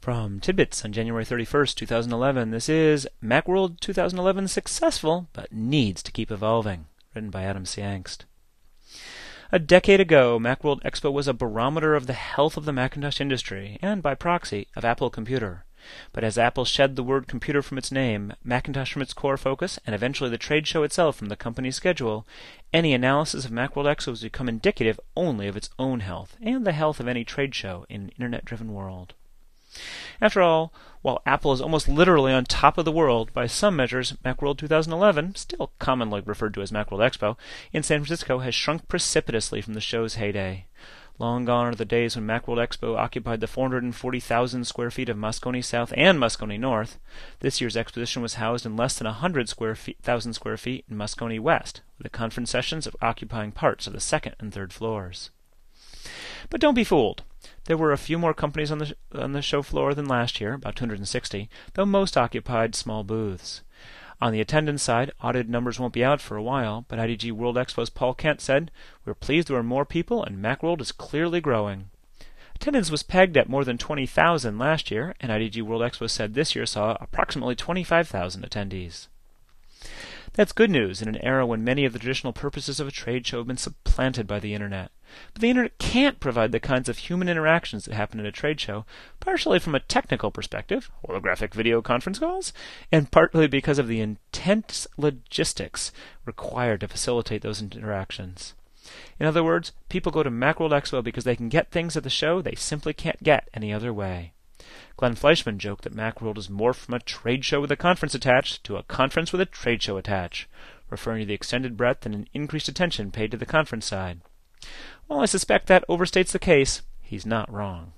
From Tidbits on January 31st, 2011, this is Macworld 2011 Successful, but Needs to Keep Evolving, written by Adam C. Angst. A decade ago, Macworld Expo was a barometer of the health of the Macintosh industry, and by proxy, of Apple Computer. But as Apple shed the word computer from its name, Macintosh from its core focus, and eventually the trade show itself from the company's schedule, any analysis of Macworld Expo has become indicative only of its own health, and the health of any trade show in an internet-driven world. After all, while Apple is almost literally on top of the world, by some measures, Macworld 2011, still commonly referred to as Macworld Expo, in San Francisco has shrunk precipitously from the show's heyday. Long gone are the days when Macworld Expo occupied the 440,000 square feet of Moscone South and Moscone North. This year's exposition was housed in less than 100,000 square feet in Moscone West, with the conference sessions occupying parts of the second and third floors. But don't be fooled. There were a few more companies on the show floor than last year, about 260, though most occupied small booths. On the attendance side, audited numbers won't be out for a while, but IDG World Expo's Paul Kent said, "We're pleased there are more people, and Macworld is clearly growing." Attendance was pegged at more than 20,000 last year, and IDG World Expo said this year saw approximately 25,000 attendees. That's good news in an era when many of the traditional purposes of a trade show have been supplanted by the Internet. But the Internet can't provide the kinds of human interactions that happen at a trade show, partially from a technical perspective, holographic video conference calls, and partly because of the intense logistics required to facilitate those interactions. In other words, people go to Macworld Expo because they can get things at the show they simply can't get any other way. Glenn Fleischman joked that Macworld is morphed from a trade show with a conference attached to a conference with a trade show attached, referring to the extended breadth and an increased attention paid to the conference side. While I suspect that overstates the case, he's not wrong.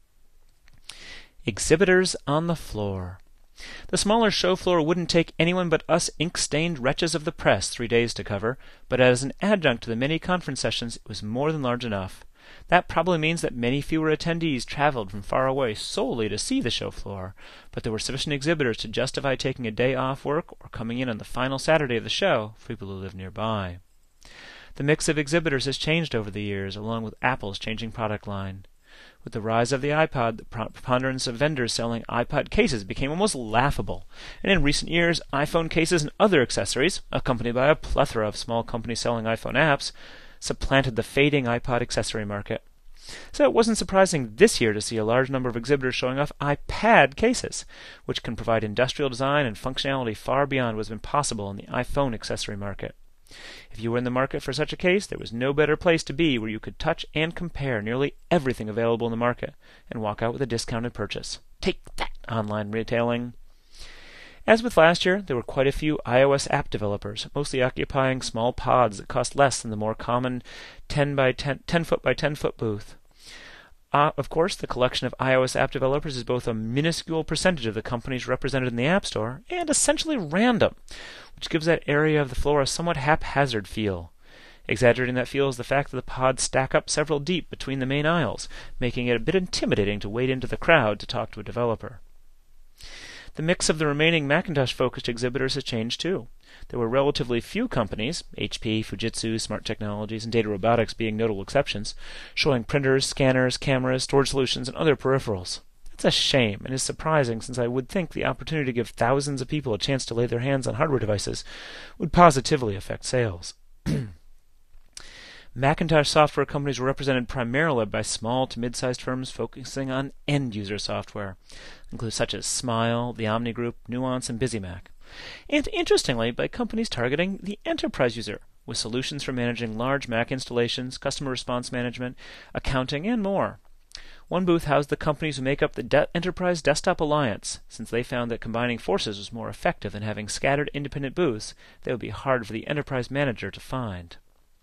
Exhibitors on the floor. The smaller show floor wouldn't take anyone but us ink-stained wretches of the press 3 days to cover, but as an adjunct to the many conference sessions, it was more than large enough. That probably means that many fewer attendees traveled from far away solely to see the show floor, but there were sufficient exhibitors to justify taking a day off work or coming in on the final Saturday of the show for people who live nearby. The mix of exhibitors has changed over the years, along with Apple's changing product line. With the rise of the iPod, the preponderance of vendors selling iPod cases became almost laughable, and in recent years, iPhone cases and other accessories, accompanied by a plethora of small companies selling iPhone apps, supplanted the fading iPod accessory market. So it wasn't surprising this year to see a large number of exhibitors showing off iPad cases, which can provide industrial design and functionality far beyond what has been possible in the iPhone accessory market. If you were in the market for such a case, there was no better place to be where you could touch and compare nearly everything available in the market and walk out with a discounted purchase. Take that, online retailing! As with last year, there were quite a few iOS app developers, mostly occupying small pods that cost less than the more common 10 foot by 10 foot booth. Of course, the collection of iOS app developers is both a minuscule percentage of the companies represented in the App Store and essentially random, which gives that area of the floor a somewhat haphazard feel. Exaggerating that feel is the fact that the pods stack up several deep between the main aisles, making it a bit intimidating to wade into the crowd to talk to a developer. The mix of the remaining Macintosh-focused exhibitors has changed too. There were relatively few companies, HP, Fujitsu, Smart Technologies, and Data Robotics being notable exceptions, showing printers, scanners, cameras, storage solutions, and other peripherals. That's a shame, and is surprising since I would think the opportunity to give thousands of people a chance to lay their hands on hardware devices would positively affect sales. Macintosh software companies were represented primarily by small to mid-sized firms focusing on end-user software, such as Smile, the Omni Group, Nuance, and BusyMac. And interestingly, by companies targeting the enterprise user, with solutions for managing large Mac installations, customer response management, accounting, and more. One booth housed the companies who make up the Enterprise Desktop Alliance, since they found that combining forces was more effective than having scattered independent booths that would be hard for the enterprise manager to find.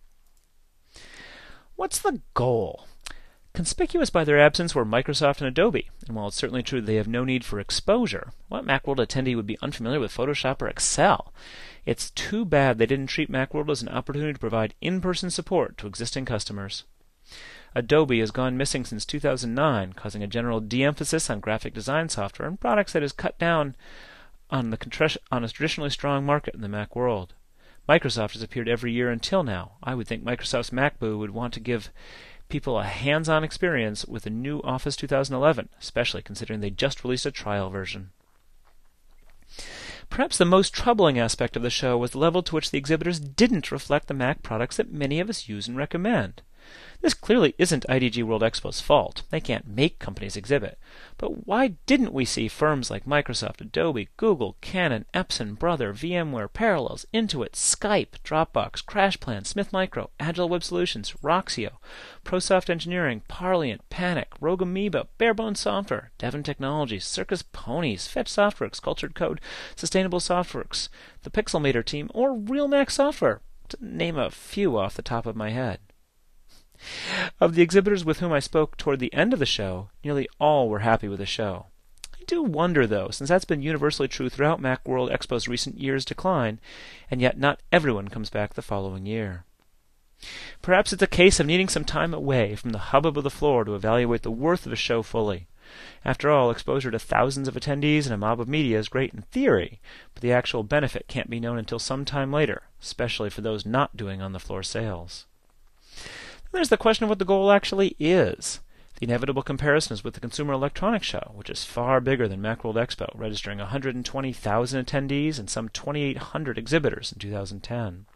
What's the goal? Conspicuous by their absence were Microsoft and Adobe, and while it's certainly true they have no need for exposure, what Macworld attendee would be unfamiliar with Photoshop or Excel? It's too bad they didn't treat Macworld as an opportunity to provide in-person support to existing customers. Adobe has gone missing since 2009, causing a general de-emphasis on graphic design software and products that has cut down on a traditionally strong market in the Mac world. Microsoft has appeared every year until now. I would think Microsoft's Mac booth would want to give people a hands-on experience with the new Office 2011, especially considering they just released a trial version. Perhaps the most troubling aspect of the show was the level to which the exhibitors didn't reflect the Mac products that many of us use and recommend. This clearly isn't IDG World Expo's fault. They can't make companies exhibit. But why didn't we see firms like Microsoft, Adobe, Google, Canon, Epson, Brother, VMware, Parallels, Intuit, Skype, Dropbox, CrashPlan, Smith Micro, Agile Web Solutions, Roxio, ProSoft Engineering, Parliant, Panic, Rogue Amoeba, Barebone Software, Devon Technologies, Circus Ponies, Fetch Softworks, Cultured Code, Sustainable Softworks, the Pixelmator team, or Real Mac Software, to name a few off the top of my head? Of the exhibitors with whom I spoke toward the end of the show, nearly all were happy with the show. I do wonder, though, since that's been universally true throughout Macworld Expo's recent years' decline, and yet not everyone comes back the following year. Perhaps it's a case of needing some time away from the hubbub of the floor to evaluate the worth of a show fully. After all, exposure to thousands of attendees and a mob of media is great in theory, but the actual benefit can't be known until some time later, especially for those not doing on-the-floor sales. There's the question of what the goal actually is. The inevitable comparison is with the Consumer Electronics Show, which is far bigger than Macworld Expo, registering 120,000 attendees and some 2,800 exhibitors in 2010.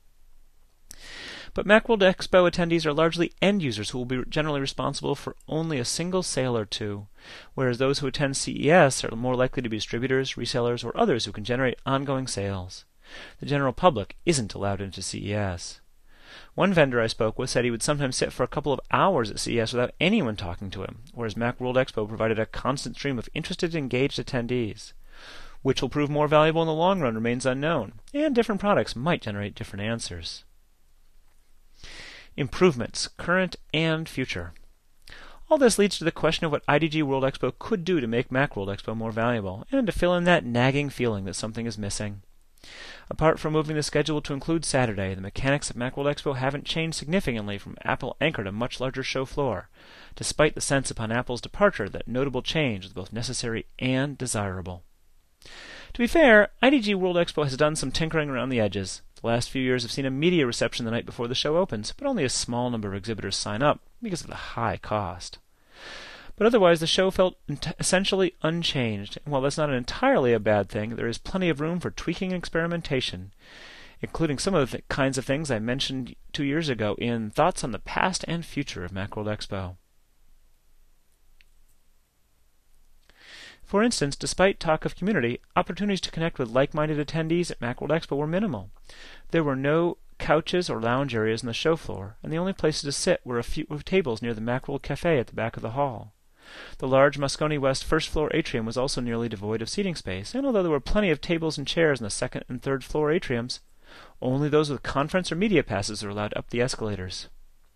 But Macworld Expo attendees are largely end users who will be generally responsible for only a single sale or two, whereas those who attend CES are more likely to be distributors, resellers, or others who can generate ongoing sales. The general public isn't allowed into CES. One vendor I spoke with said he would sometimes sit for a couple of hours at CES without anyone talking to him, whereas Macworld Expo provided a constant stream of interested, engaged attendees. Which will prove more valuable in the long run remains unknown, and different products might generate different answers. Improvements, current and future. All this leads to the question of what IDG World Expo could do to make Macworld Expo more valuable, and to fill in that nagging feeling that something is missing. Apart from moving the schedule to include Saturday, the mechanics of Macworld Expo haven't changed significantly from Apple anchored a much larger show floor, despite the sense upon Apple's departure that notable change was both necessary and desirable. To be fair, IDG World Expo has done some tinkering around the edges. The last few years have seen a media reception the night before the show opens, but only a small number of exhibitors sign up because of the high cost. But otherwise, the show felt essentially unchanged, and while that's not entirely a bad thing, there is plenty of room for tweaking and experimentation, including some of the kinds of things I mentioned 2 years ago in Thoughts on the Past and Future of Macworld Expo. For instance, despite talk of community, opportunities to connect with like-minded attendees at Macworld Expo were minimal. There were no couches or lounge areas on the show floor, and the only places to sit were a few tables near the Macworld Cafe at the back of the hall. The large Moscone West first-floor atrium was also nearly devoid of seating space, and although there were plenty of tables and chairs in the second and third-floor atriums, only those with conference or media passes were allowed up the escalators.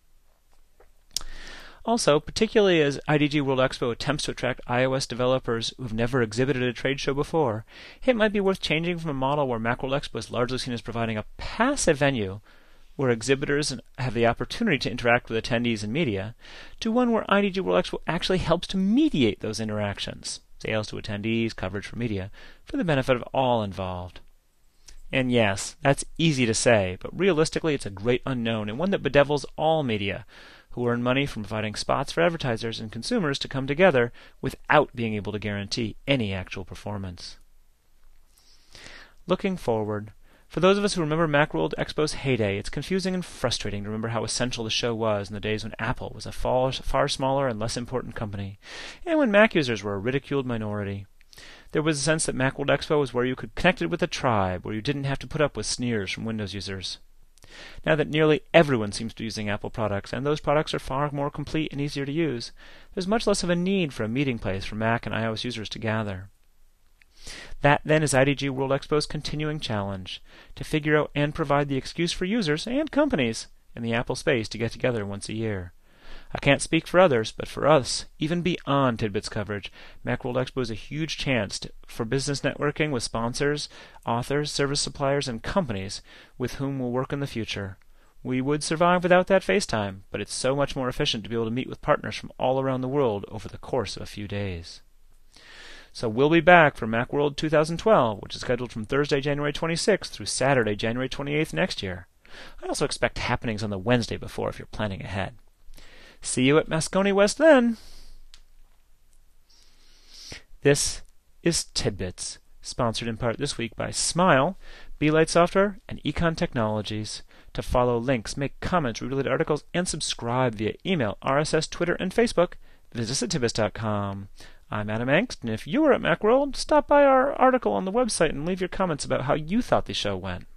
Also, particularly as IDG World Expo attempts to attract iOS developers who have never exhibited at a trade show before, it might be worth changing from a model where Macworld Expo is largely seen as providing a passive venue where exhibitors have the opportunity to interact with attendees and media, to one where IDG World Expo actually helps to mediate those interactions, sales to attendees, coverage for media, for the benefit of all involved. And yes, that's easy to say, but realistically it's a great unknown and one that bedevils all media, who earn money from providing spots for advertisers and consumers to come together without being able to guarantee any actual performance. Looking forward, for those of us who remember Macworld Expo's heyday, it's confusing and frustrating to remember how essential the show was in the days when Apple was a far smaller and less important company, and when Mac users were a ridiculed minority. There was a sense that Macworld Expo was where you could connect with a tribe, where you didn't have to put up with sneers from Windows users. Now that nearly everyone seems to be using Apple products, and those products are far more complete and easier to use, there's much less of a need for a meeting place for Mac and iOS users to gather. That, then, is IDG World Expo's continuing challenge, to figure out and provide the excuse for users and companies in the Apple space to get together once a year. I can't speak for others, but for us, even beyond Tidbits coverage, Macworld Expo is a huge chance for business networking with sponsors, authors, service suppliers, and companies with whom we'll work in the future. We would survive without that FaceTime, but it's so much more efficient to be able to meet with partners from all around the world over the course of a few days. So we'll be back for Macworld 2012, which is scheduled from Thursday, January 26th through Saturday, January 28th next year. I also expect happenings on the Wednesday before if you're planning ahead. See you at Moscone West then. This is Tidbits, sponsored in part this week by Smile, Beelight Software, and Econ Technologies. To follow links, make comments, read related articles, and subscribe via email, RSS, Twitter, and Facebook, visit us at tidbits.com. I'm Adam Engst, and if you were at Macworld, stop by our article on the website and leave your comments about how you thought the show went.